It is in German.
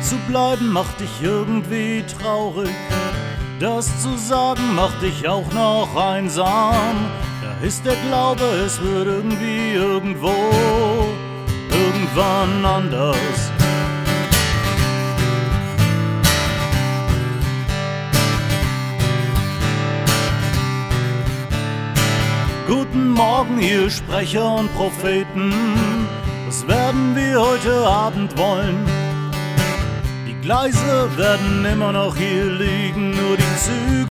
zu bleiben macht dich irgendwie traurig. Das zu sagen macht dich auch noch einsam. Da ist der Glaube, es wird irgendwie irgendwo, irgendwann anders. Guten Morgen, ihr Sprecher und Propheten. Was werden wir heute Abend wollen? Die Gleise werden immer noch hier liegen, nur die Züge